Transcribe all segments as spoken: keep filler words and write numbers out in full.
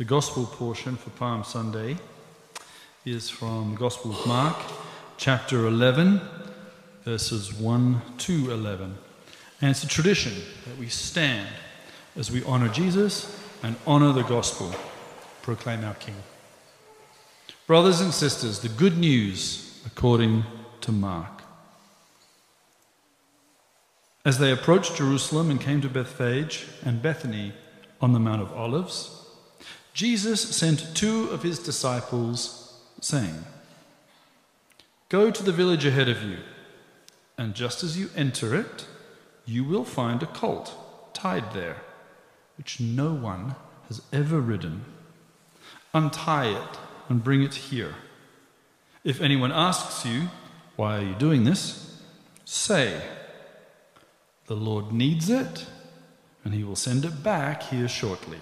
gospel portion for Palm Sunday is from the Gospel of Mark, chapter eleven, verses one to eleven. And it's a tradition that we stand as we honor Jesus and honor the gospel, proclaim our King. Brothers and sisters, the good news according to Mark. As they approached Jerusalem and came to Bethphage and Bethany on the Mount of Olives, Jesus sent two of his disciples, saying, "Go to the village ahead of you, and just as you enter it, you will find a colt tied there, which no one has ever ridden. Untie it and bring it here. If anyone asks you, 'Why are you doing this?' say, 'The Lord needs it, and he will send it back here shortly.'"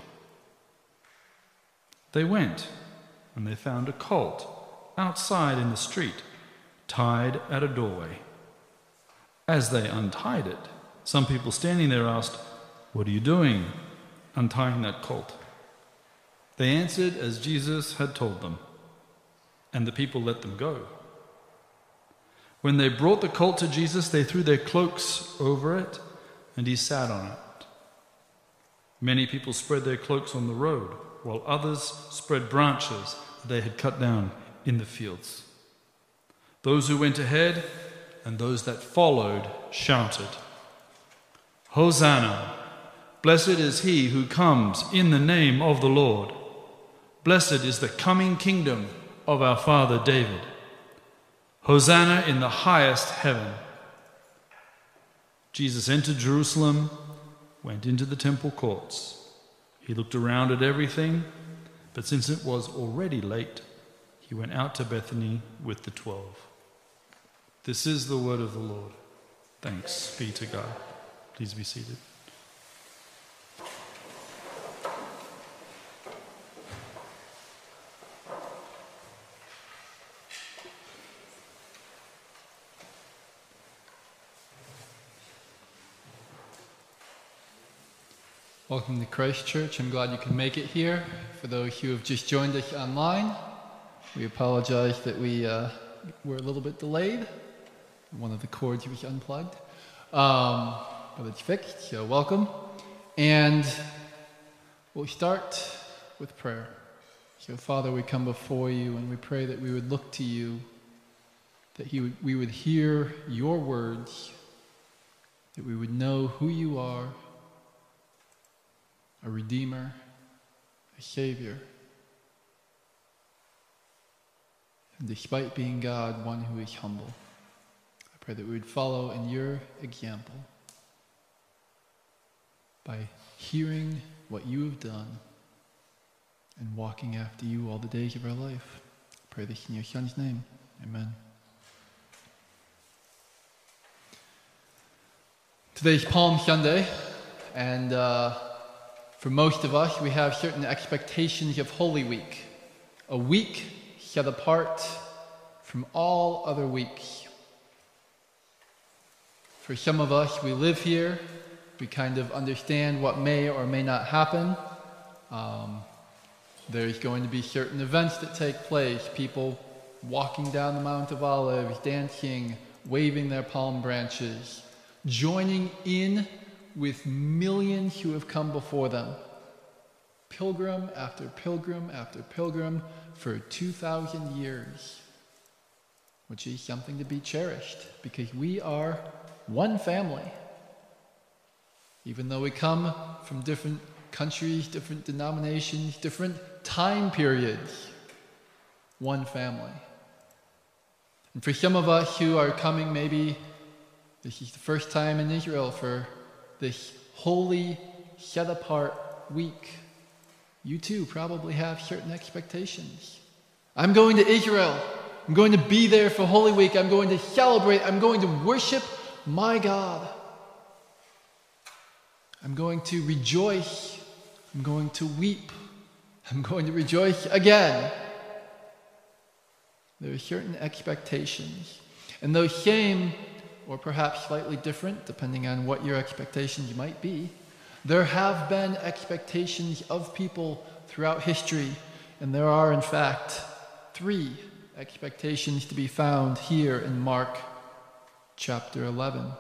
They went, and they found a colt outside in the street, tied at a doorway. As they untied it, some people standing there asked, "What are you doing, untying that colt?" They answered as Jesus had told them, and the people let them go. When they brought the colt to Jesus, they threw their cloaks over it, and he sat on it. Many people spread their cloaks on the road, while others spread branches that they had cut down in the fields. Those who went ahead and those that followed shouted, "Hosanna! Blessed is he who comes in the name of the Lord. Blessed is the coming kingdom of our father David. Hosanna in the highest heaven." Jesus entered Jerusalem, went into the temple courts. He looked around at everything, but since it was already late, he went out to Bethany with the twelve. This is the word of the Lord. Thanks be to God. Please be seated. Welcome to Christ Church. I'm glad you can make it here. For those who have just joined us online, we apologize that we uh, were a little bit delayed. One of the cords was unplugged, um, but it's fixed, so welcome. And we'll start with prayer. So Father, we come before you and we pray that we would look to you, that he would, we would hear your words, that we would know who you are, a Redeemer, a Savior, and despite being God, one who is humble. I pray that we would follow in your example by hearing what you have done and walking after you all the days of our life. I pray this in your Son's name. Amen. Today's Palm Sunday, and uh, for most of us, we have certain expectations of Holy Week, a week set apart from all other weeks. For some of us, we live here, we kind of understand what may or may not happen. Um, there's going to be certain events that take place, people walking down the Mount of Olives, dancing, waving their palm branches, joining in with millions who have come before them, pilgrim after pilgrim after pilgrim for two thousand years, which is something to be cherished because we are one family. Even though we come from different countries, different denominations, different time periods, one family. And for some of us who are coming, maybe this is the first time in Israel for this holy, set-apart week, you too probably have certain expectations. I'm going to Israel. I'm going to be there for Holy Week. I'm going to celebrate. I'm going to worship my God. I'm going to rejoice. I'm going to weep. I'm going to rejoice again. There are certain expectations. And those same, or perhaps slightly different, depending on what your expectations might be, there have been expectations of people throughout history, and there are, in fact, three expectations to be found here in Mark chapter eleven.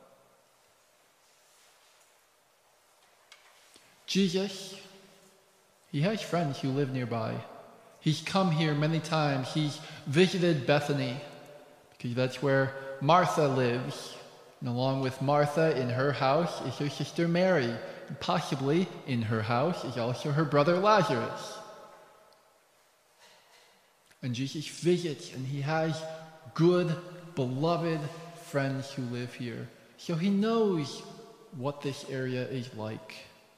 Jesus, he has friends who live nearby. He's come here many times. He's visited Bethany, because that's where Martha lives. And along with Martha, in her house is her sister Mary. And possibly in her house is also her brother Lazarus. And Jesus visits, and he has good, beloved friends who live here. So he knows what this area is like.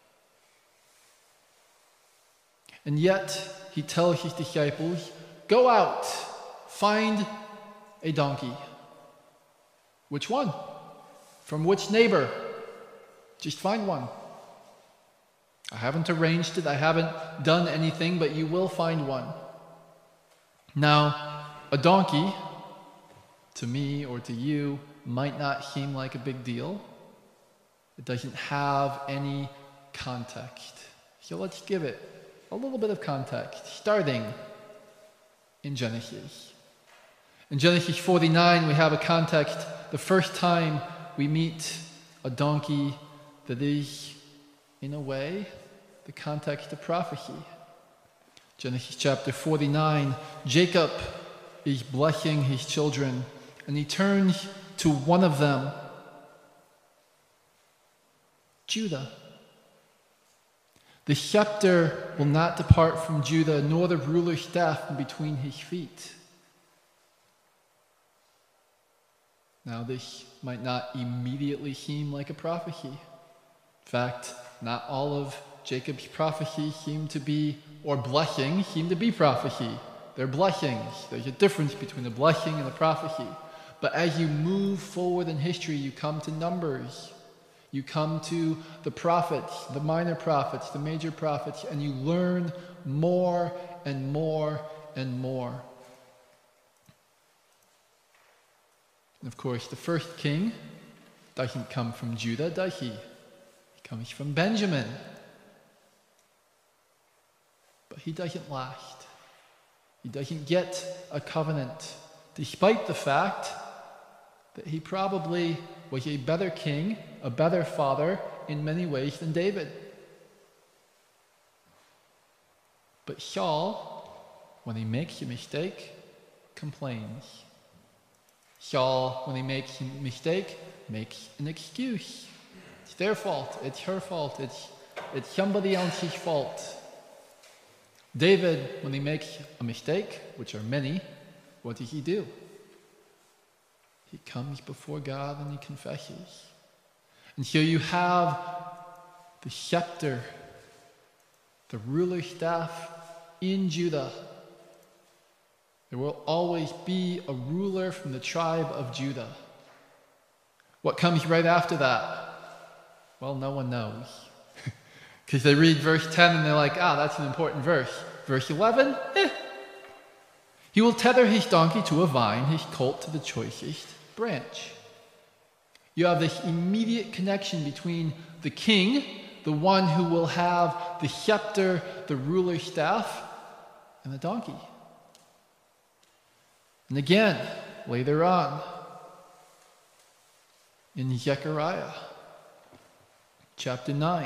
And yet, he tells his disciples, go out, find a donkey. Which one? From which neighbor? Just find one. I haven't arranged it, I haven't done anything, but you will find one. Now, a donkey, to me or to you, might not seem like a big deal. It doesn't have any context. So let's give it a little bit of context, starting in Genesis. In Genesis forty-nine, we have a context. The first time we meet a donkey that is, in a way, the context of prophecy. Genesis chapter forty-nine, Jacob is blessing his children, and he turns to one of them, Judah. The scepter will not depart from Judah, nor the ruler's staff from between his feet. Now, this might not immediately seem like a prophecy. In fact, not all of Jacob's prophecies seem to be, or blessings seem to be prophecy. They're blessings. There's a difference between a blessing and a prophecy. But as you move forward in history, you come to Numbers. You come to the prophets, the minor prophets, the major prophets, and you learn more and more and more. And of course, the first king doesn't come from Judah, does he? He comes from Benjamin. But he doesn't last. He doesn't get a covenant, despite the fact that he probably was a better king, a better father in many ways than David. But Saul, when he makes a mistake, complains. Saul, when he makes a mistake, makes an excuse. It's their fault, it's her fault, it's, it's somebody else's fault. David, when he makes a mistake, which are many, what does he do? He comes before God and he confesses. And so you have the scepter, the ruler's staff in Judah. There will always be a ruler from the tribe of Judah. What comes right after that? Well, no one knows. Because they read verse ten and they're like, ah, that's an important verse. Verse eleven, eh. He will tether his donkey to a vine, his colt to the choicest branch. You have this immediate connection between the king, the one who will have the scepter, the ruler's staff, and the donkey. And again, later on, in Zechariah, chapter nine,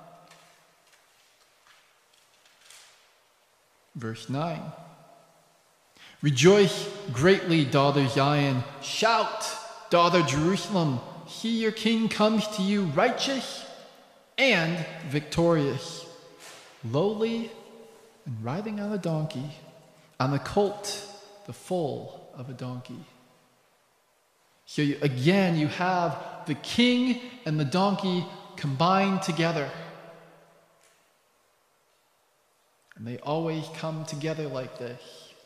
verse nine. Rejoice greatly, daughter Zion. Shout, daughter Jerusalem. See, your king comes to you righteous and victorious, lowly and riding on a donkey, on a colt, the foal of a donkey. So you, again, you have the king and the donkey combined together. And they always come together like this.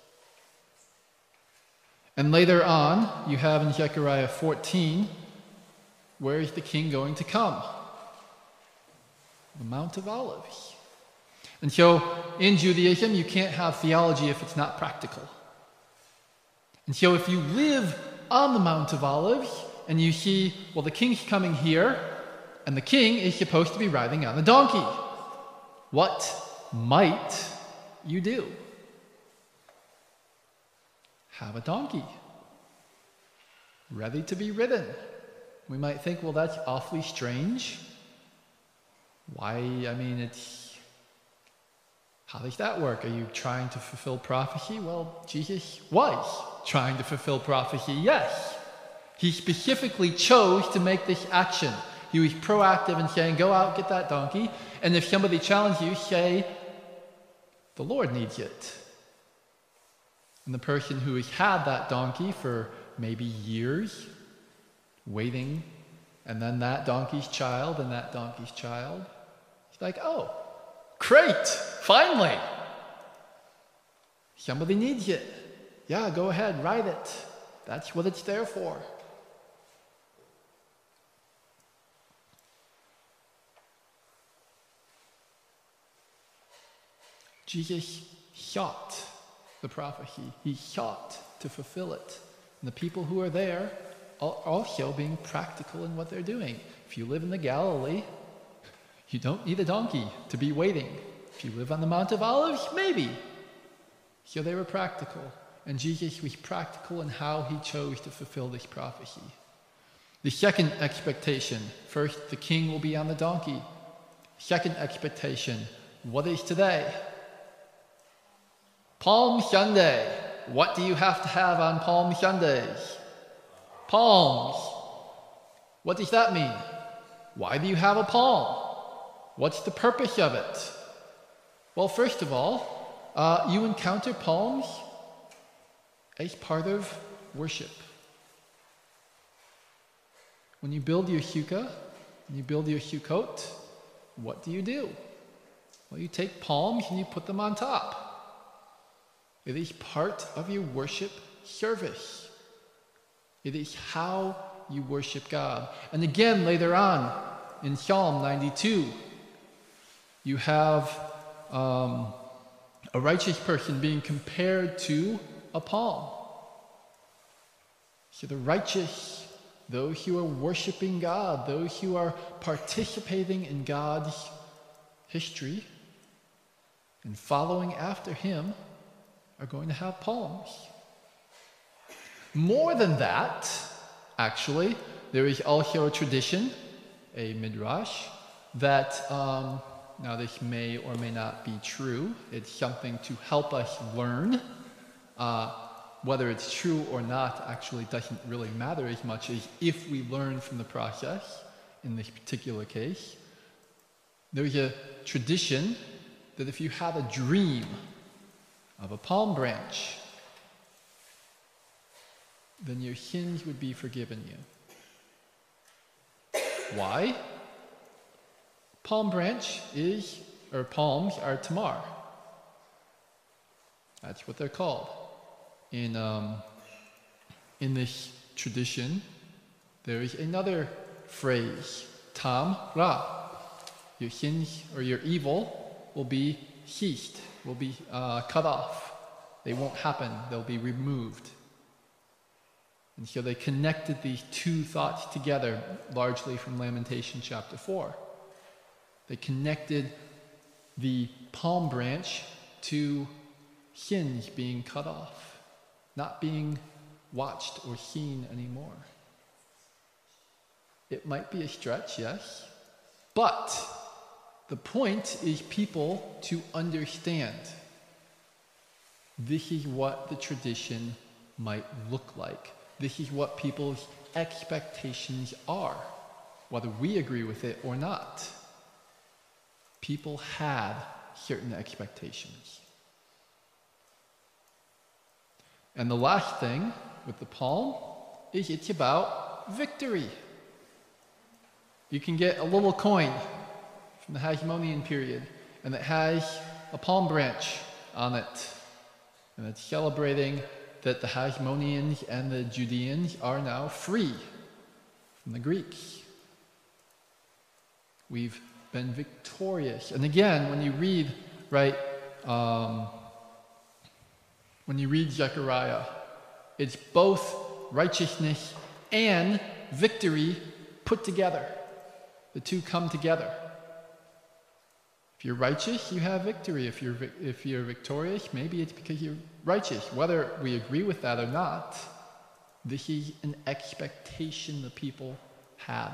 And later on, you have in Zechariah fourteen, where is the king going to come? The Mount of Olives. And so, in Judaism, you can't have theology if it's not practical. And so if you live on the Mount of Olives, and you see, well, the king's coming here, and the king is supposed to be riding on a donkey. What might you do? Have a donkey, ready to be ridden. We might think, well, that's awfully strange. Why, I mean, it's, how does that work? Are you trying to fulfill prophecy? Well, Jesus was trying to fulfill prophecy, yes. He specifically chose to make this action. He was proactive in saying, go out, get that donkey. And if somebody challenges you, say, the Lord needs it. And the person who has had that donkey for maybe years, waiting, and then that donkey's child and that donkey's child, it's like, oh, great, finally. Somebody needs it. Yeah, go ahead, ride it. That's what it's there for. Jesus sought the prophecy. He sought to fulfill it. And the people who are there are also being practical in what they're doing. If you live in the Galilee, you don't need a donkey to be waiting. If you live on the Mount of Olives, maybe. So they were practical. And Jesus was practical in how he chose to fulfill this prophecy. The second expectation, first, the king will be on the donkey. Second expectation, what is today? Palm Sunday. What do you have to have on Palm Sundays? Palms. What does that mean? Why do you have a palm? What's the purpose of it? Well, first of all, uh, you encounter palms as part of worship. When you build your sukkah, when you build your sukkot, what do you do? Well, you take palms and you put them on top. It is part of your worship service. It is how you worship God. And again, later on in Psalm ninety-two, you have um, a righteous person being compared to a palm. So the righteous, those who are worshiping God, those who are participating in God's history and following after him, are going to have palms. More than that, actually, there is also a tradition, a midrash, that, um, now this may or may not be true, it's something to help us learn. Uh, whether it's true or not actually doesn't really matter as much as if we learn from the process, in this particular case. There's a tradition that if you had a dream of a palm branch, then your sins would be forgiven you. Why? Palm branch is, or palms are tamar. That's what they're called. In, um, in this tradition, there is another phrase, tam ra. Your sins or your evil will be ceased, will be uh, cut off. They won't happen. They'll be removed. And so they connected these two thoughts together, largely from Lamentation chapter four. They connected the palm branch to sins being cut off, not being watched or seen anymore. It might be a stretch, yes, but the point is people to understand this is what the tradition might look like. This is what people's expectations are, whether we agree with it or not. People had certain expectations. And the last thing with the palm is it's about victory. You can get a little coin from the Hasmonean period, and it has a palm branch on it. And it's celebrating that the Hasmoneans and the Judeans are now free from the Greeks. We've been victorious. And again, when you read, right, um, when you read Zechariah, it's both righteousness and victory put together. The two come together. If you're righteous, you have victory. If you're, if you're victorious, maybe it's because you're righteous. Whether we agree with that or not, this is an expectation the people had.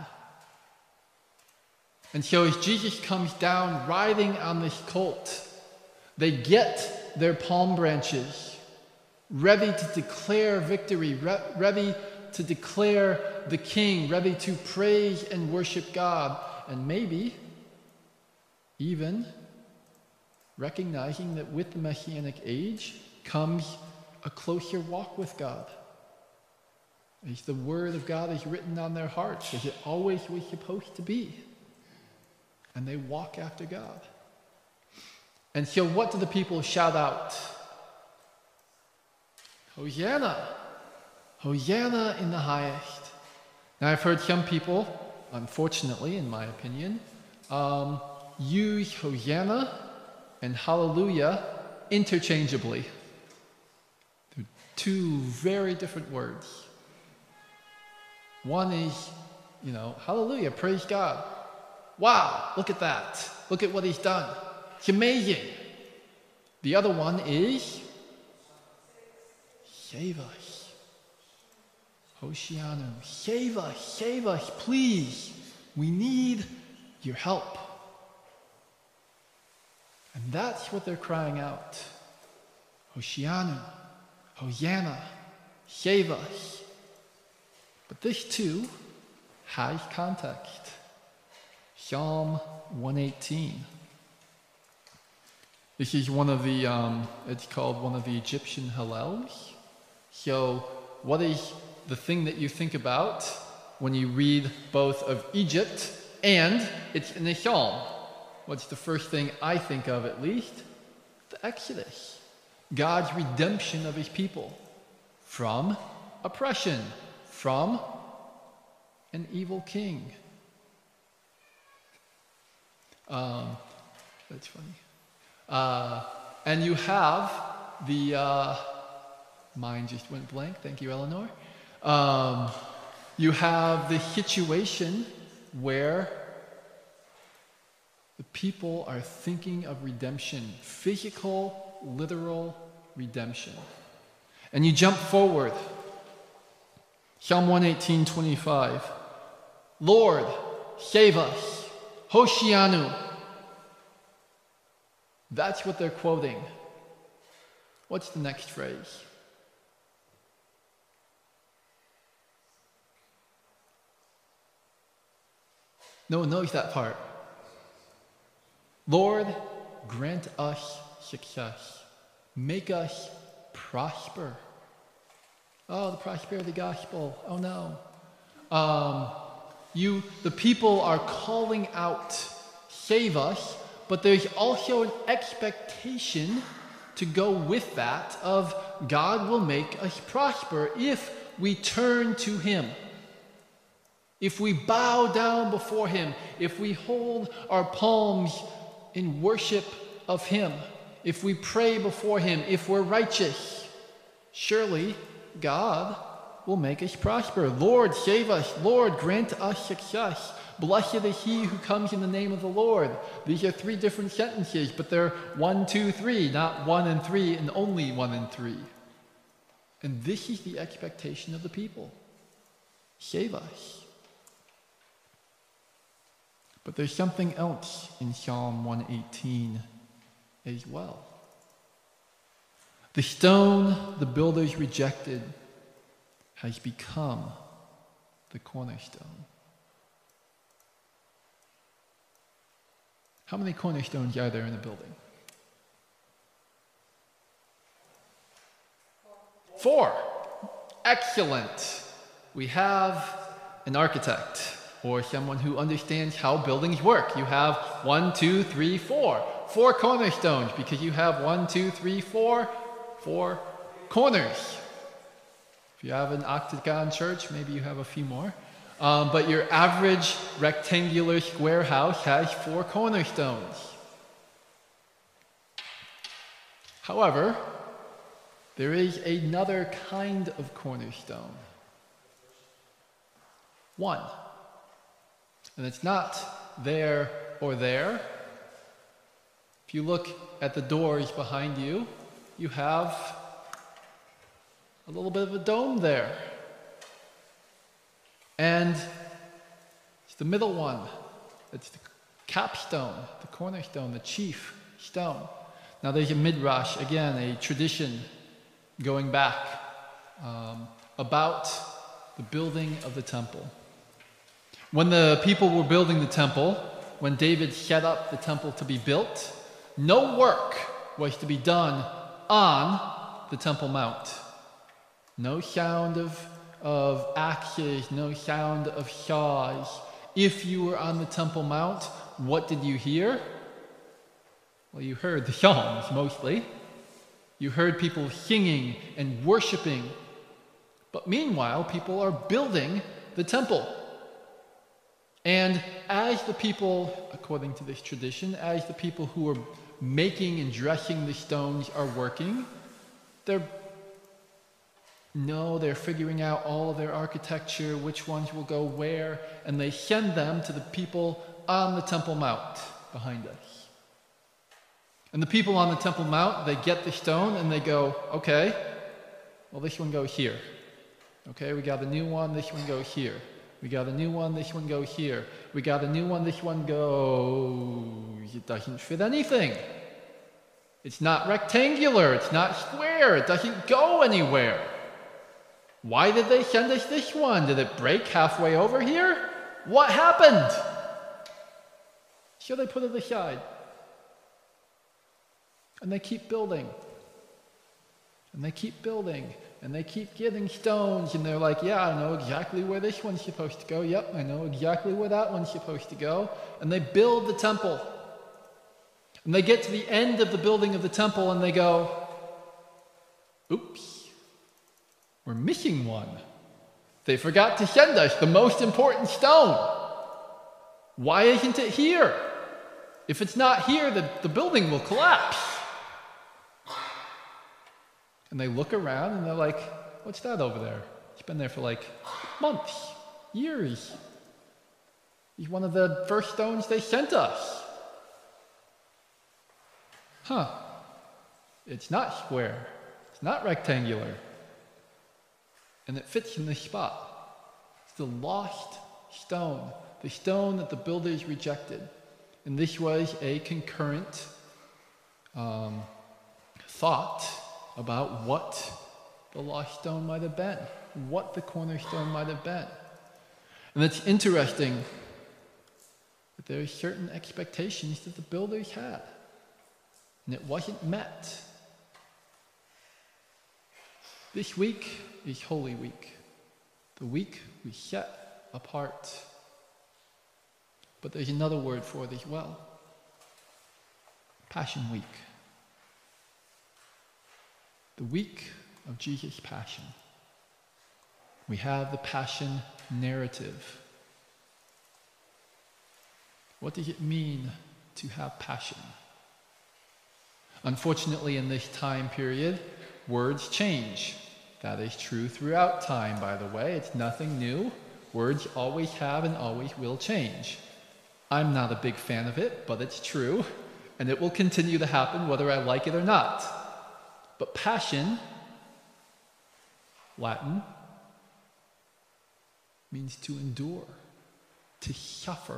And so as Jesus comes down riding on this colt, they get their palm branches, ready to declare victory, re- ready to declare the King, ready to praise and worship God, and maybe even recognizing that with the Messianic age comes a closer walk with God. As the Word of God is written on their hearts, as it always was supposed to be. And they walk after God. And so what do the people shout out? Hosanna! Hosanna in the highest. Now I've heard some people, unfortunately in my opinion, um, use Hosanna and Hallelujah interchangeably. They're two very different words. One is, you know, Hallelujah, praise God. Wow, look at that. Look at what he's done. It's amazing. The other one is, save us. Hoshianu, save us, save us, please. We need your help. And that's what they're crying out. Hoshianu, Hosanna, save us. But this too has context. Psalm one eighteen. This is one of the, um, it's called one of the Egyptian Hallels. So what is the thing that you think about when you read both of Egypt and it's in a psalm? What's the first thing I think of, at least? The Exodus. God's redemption of his people from oppression, from an evil king. Um, that's funny. Uh, and you have the, uh, mine just went blank, thank you, Eleanor. Um, you have the situation where the people are thinking of redemption, physical, literal redemption. And you jump forward. Psalm one eighteen, twenty-five. Lord, save us. Hoshianu. That's what they're quoting. What's the next phrase? No one knows that part. Lord, grant us success. Make us prosper. Oh, the prosperity gospel. Oh no. Um, you, the people are calling out, save us, but there's also an expectation to go with that of God will make us prosper if we turn to him. If we bow down before him, if we hold our palms in worship of him, if we pray before him, if we're righteous, surely God will make us prosper. Lord, save us. Lord, grant us success. Blessed is he who comes in the name of the Lord. These are three different sentences, but they're one, two, three, not one and three and only one and three. And this is the expectation of the people. Save us. But there's something else in Psalm one eighteen as well. The stone the builders rejected has become the cornerstone. How many cornerstones are there in a building? Four. Excellent. We have an architect or someone who understands how buildings work. You have one, two, three, four. Four cornerstones because you have one, two, three, four, four corners. If you have an octagon church, maybe you have a few more. Um, but your average rectangular square house has four cornerstones. However, there is another kind of cornerstone. One. And it's not there or there. If you look at the doors behind you, you have a little bit of a dome there. And it's the middle one. It's the capstone, the cornerstone, the chief stone. Now there's a midrash, again, a tradition going back um, about the building of the temple. When the people were building the temple, when David set up the temple to be built, no work was to be done on the Temple Mount. No sound of, of axes, no sound of saws. If you were on the Temple Mount, what did you hear? Well, you heard the Psalms mostly. You heard people singing and worshiping. But meanwhile, people are building the temple. And as the people, according to this tradition, as the people who are making and dressing the stones are working, they're no, they're figuring out all of their architecture, which ones will go where, and they send them to the people on the Temple Mount behind us. And the people on the Temple Mount, they get the stone and they go, okay, well, this one goes here. Okay, we got a new one, this one goes here. We got a new one, this one goes here. We got a new one, this one goes... It doesn't fit anything. It's not rectangular, it's not square, it doesn't go anywhere. Why did they send us this one? Did it break halfway over here? What happened? So they put it aside. And they keep building. And they keep building. And they keep getting stones. And they're like, yeah, I know exactly where this one's supposed to go. Yep, I know exactly where that one's supposed to go. And they build the temple. And they get to the end of the building of the temple and they go, oops. We're missing one. They forgot to send us the most important stone. Why isn't it here? If it's not here, the, the building will collapse. And they look around and they're like, what's that over there? It's been there for like months, years. He's one of the first stones they sent us. Huh. It's not square. It's not rectangular. And it fits in this spot. It's the lost stone, the stone that the builders rejected. And this was a concurrent um, thought about what the lost stone might have been, what the cornerstone might have been. And it's interesting that there are certain expectations that the builders had, and it wasn't met. This week is Holy Week, the week we set apart. But there's another word for it as well. Passion Week. The week of Jesus' Passion. We have the Passion narrative. What does it mean to have passion? Unfortunately, in this time period, words change. That is true throughout time, by the way. It's nothing new. Words always have and always will change. I'm not a big fan of it, but it's true, and it will continue to happen whether I like it or not. But passion, Latin, means to endure, to suffer.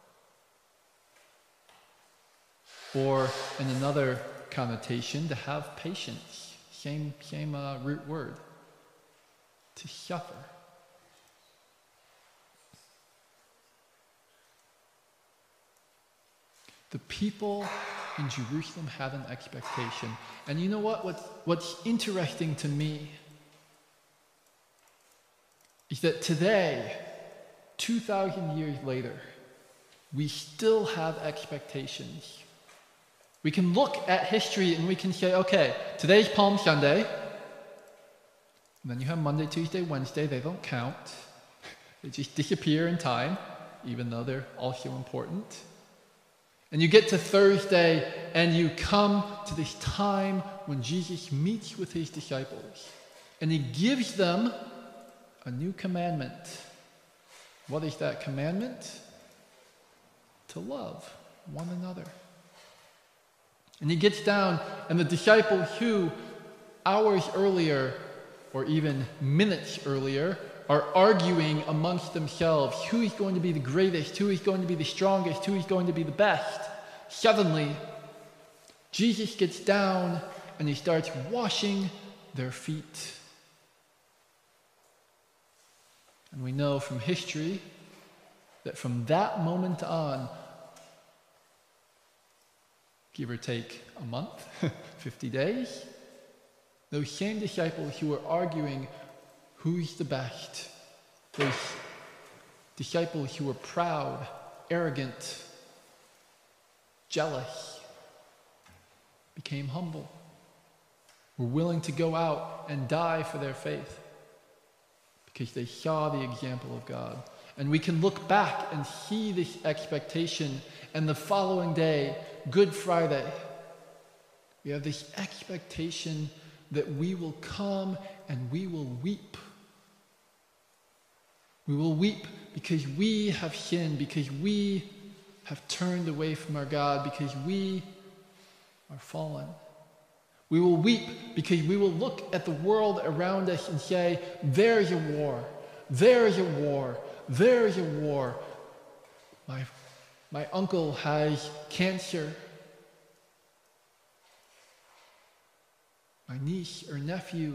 Or in another connotation, to have patience. Same, same uh, root word. To suffer. The people in Jerusalem had an expectation. And you know what? What's, what's interesting to me is that today, two thousand years later, we still have expectations. We can look at history and we can say, okay, today's Palm Sunday. And then you have Monday, Tuesday, Wednesday. They don't count. They just disappear in time, even though they're also important. And you get to Thursday and you come to this time when Jesus meets with his disciples. And he gives them a new commandment. What is that commandment? To love one another. And he gets down, and the disciple who hours earlier, or even minutes earlier, are arguing amongst themselves who is going to be the greatest, who is going to be the strongest, who is going to be the best. Suddenly, Jesus gets down and he starts washing their feet. And we know from history that from that moment on, give or take a month, fifty days, those same disciples who were arguing who's the best, those disciples who were proud, arrogant, jealous, became humble, were willing to go out and die for their faith because they saw the example of God. And we can look back and see this expectation, and the following day, Good Friday, we have this expectation that we will come and we will weep. We will weep because we have sinned, because we have turned away from our God, because we are fallen. We will weep because we will look at the world around us and say, there's a war, there's a war, there's a war. My, my uncle has cancer. My niece or nephew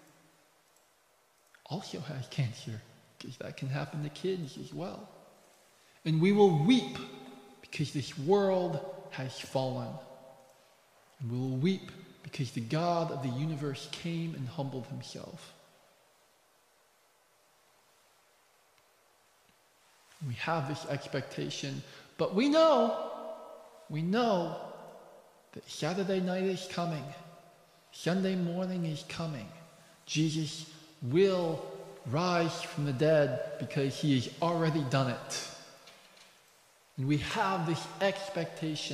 also has cancer, because that can happen to kids as well. And we will weep because this world has fallen. And we will weep because the God of the universe came and humbled himself. We have this expectation, but we know, we know that Saturday night is coming. Sunday morning is coming. Jesus will rise from the dead because he has already done it. And we have this expectation.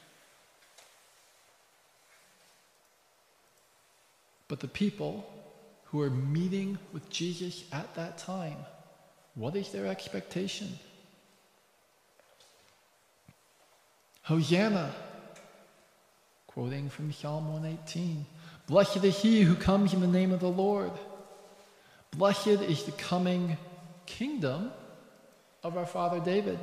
But the people who are meeting with Jesus at that time, what is their expectation? Hosanna, quoting from Psalm one eighteen. Blessed is he who comes in the name of the Lord. Blessed is the coming kingdom of our father David.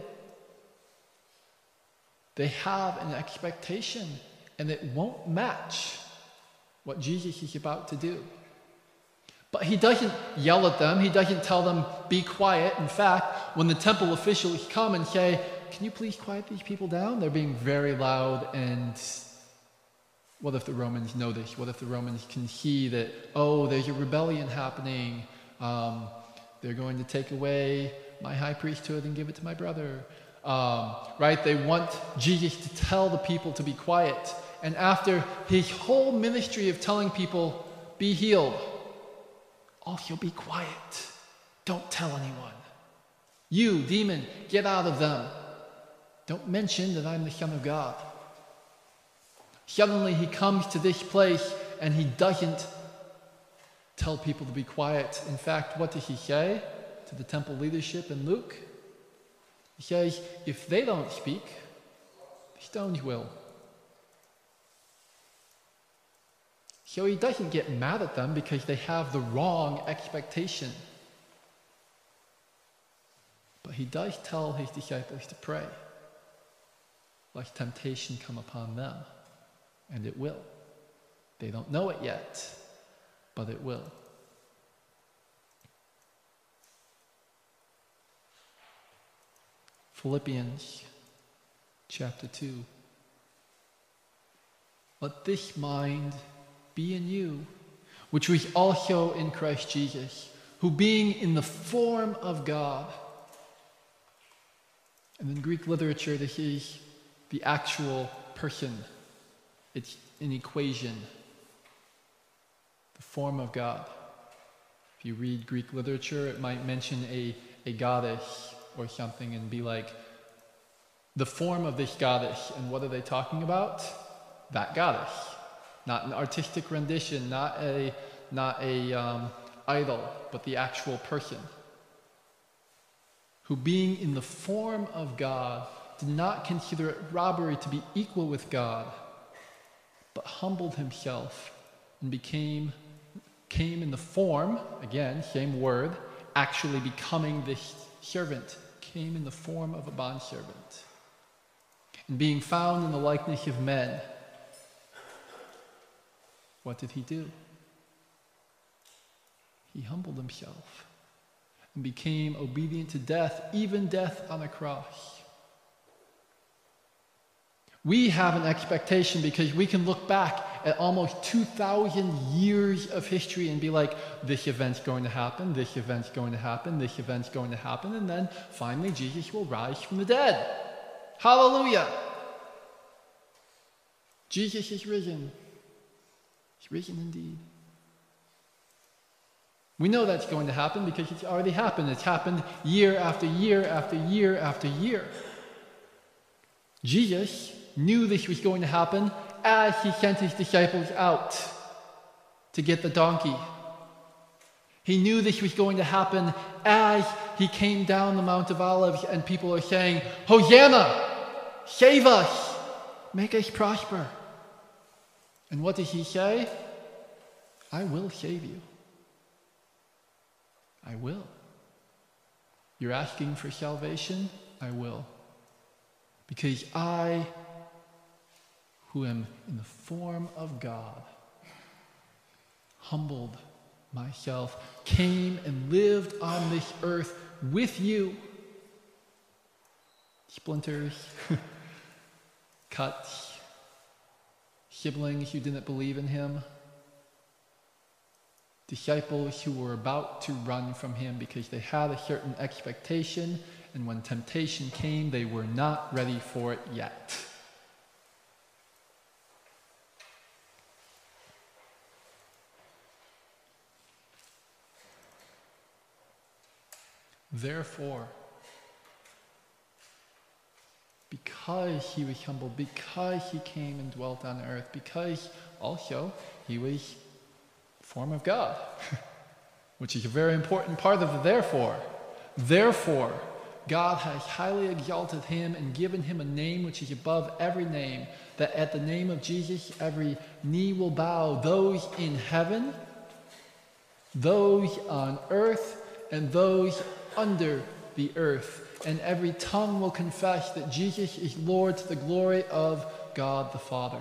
They have an expectation, and it won't match what Jesus is about to do. But he doesn't yell at them. He doesn't tell them, be quiet. In fact, when the temple officials come and say, can you please quiet these people down? They're being very loud, and what if the Romans know this? What if the Romans can see that, oh, there's a rebellion happening. Um, they're going to take away my high priesthood and give it to my brother. Um, right? They want Jesus to tell the people to be quiet. And after his whole ministry of telling people, be healed, also be quiet. Don't tell anyone. You, demon, get out of them. Don't mention that I'm the Son of God. Suddenly he comes to this place and he doesn't tell people to be quiet. In fact, what does he say to the temple leadership in Luke? He says, if they don't speak, the stones will. So he doesn't get mad at them because they have the wrong expectation. But he does tell his disciples to pray, lest temptation come upon them. And it will. They don't know it yet, but it will. Philippians chapter two. Let this mind be in you, which was also in Christ Jesus, who being in the form of God. And in Greek literature, this is the actual person. It's an equation. The form of God. If you read Greek literature, it might mention a, a goddess or something and be like, the form of this goddess. And what are they talking about? That goddess. Not an artistic rendition, not a, not a um, idol, but the actual person. Who being in the form of God, did not consider it robbery to be equal with God, but humbled himself and became, came in the form, again, same word, actually becoming this servant, came in the form of a bondservant. And being found in the likeness of men, what did he do? He humbled himself and became obedient to death, even death on a cross. We have an expectation because we can look back at almost two thousand years of history and be like, this event's going to happen, this event's going to happen, this event's going to happen, and then finally Jesus will rise from the dead. Hallelujah! Jesus is risen. He's risen indeed. We know that's going to happen because it's already happened. It's happened year after year after year after year. Jesus knew this was going to happen as he sent his disciples out to get the donkey. He knew this was going to happen as he came down the Mount of Olives and people are saying, Hosanna! Save us! Make us prosper. And what does he say? I will save you. I will. You're asking for salvation? I will. Because I, who am in the form of God, humbled myself, came and lived on this earth with you. Splinters, cuts, siblings who didn't believe in him, disciples who were about to run from him because they had a certain expectation, and when temptation came, they were not ready for it yet. Therefore, because he was humble, because he came and dwelt on earth, because also he was form of God, which is a very important part of the therefore. Therefore, God has highly exalted him and given him a name which is above every name, that at the name of Jesus every knee will bow, those in heaven, those on earth, and those under the earth, and every tongue will confess that Jesus is Lord to the glory of God the Father.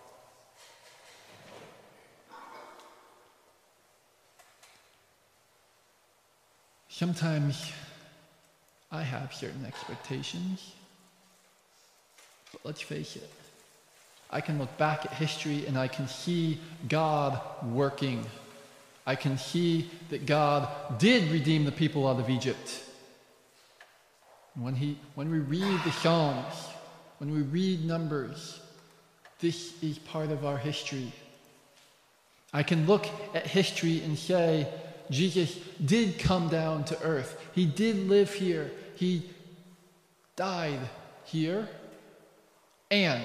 Sometimes I have certain expectations, but let's face it, I can look back at history and I can see God working. I can see that God did redeem the people out of Egypt. When, he, when we read the Psalms, when we read Numbers, this is part of our history. I can look at history and say, Jesus did come down to earth. He did live here. He died here. And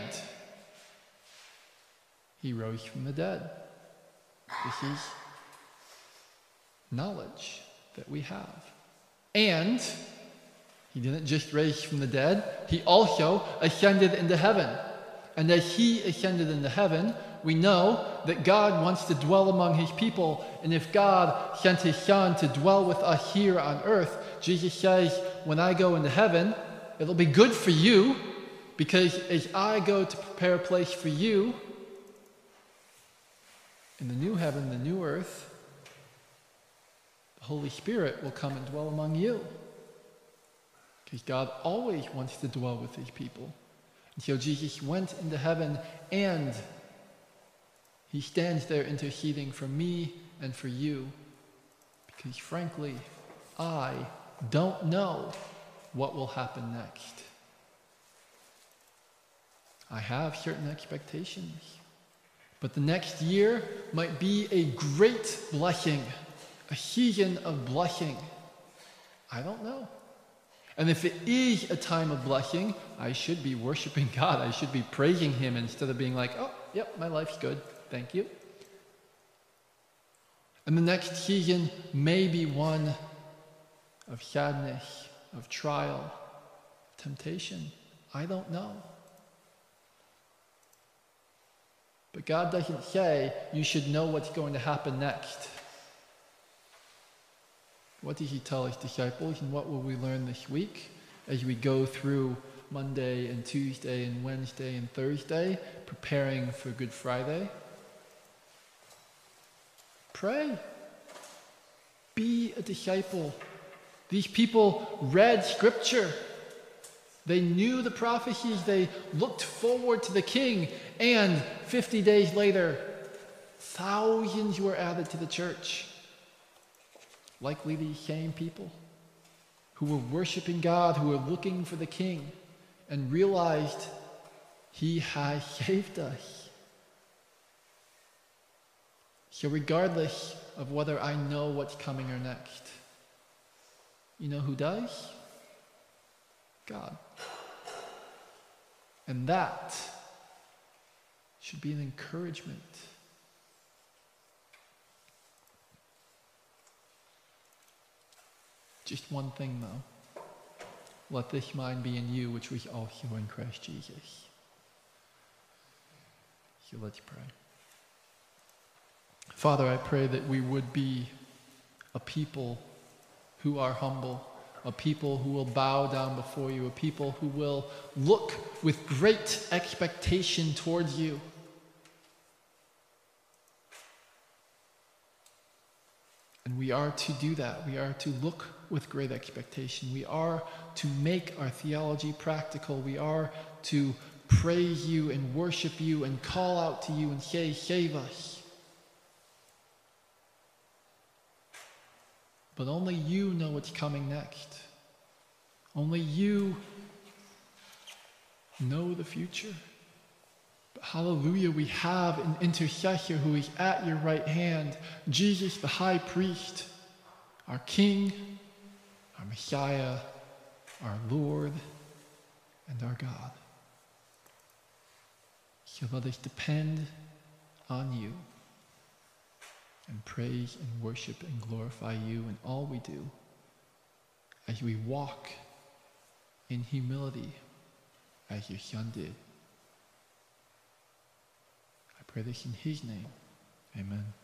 he rose from the dead. This is knowledge that we have. And he didn't just rise from the dead. He also ascended into heaven. And as he ascended into heaven, we know that God wants to dwell among his people. And if God sent his Son to dwell with us here on earth, Jesus says, when I go into heaven, it'll be good for you, because as I go to prepare a place for you, in the new heaven, the new earth, the Holy Spirit will come and dwell among you. Because God always wants to dwell with his people. And so Jesus went into heaven, and he stands there interceding for me and for you, because frankly, I don't know what will happen next. I have certain expectations, but the next year might be a great blessing, a season of blessing. I don't know. And if it is a time of blessing, I should be worshiping God. I should be praising him instead of being like, oh, yep, my life's good. Thank you. And the next season may be one of sadness, of trial, temptation. I don't know. But God doesn't say you should know what's going to happen next. What did he tell his disciples, and what will we learn this week as we go through Monday and Tuesday and Wednesday and Thursday, preparing for Good Friday? Pray. Be a disciple. These people read Scripture. They knew the prophecies. They looked forward to the king. And fifty days later, thousands were added to the church. Likely these same people who were worshiping God, who were looking for the king, and realized he has saved us. So regardless of whether I know what's coming or next, you know who does? God. And that should be an encouragement. Just one thing though. Let this mind be in you, which was also in Christ Jesus. So let's pray. Father, I pray that we would be a people who are humble, a people who will bow down before you, a people who will look with great expectation towards you. And we are to do that. We are to look with great expectation. We are to make our theology practical. We are to praise you and worship you and call out to you and say, save us. But only you know what's coming next. Only you know the future. But hallelujah, we have an intercessor who is at your right hand, Jesus the high priest, our King, our Messiah, our Lord, and our God. So let us depend on you and praise and worship and glorify you in all we do as we walk in humility as your Son did. I pray this in his name. Amen.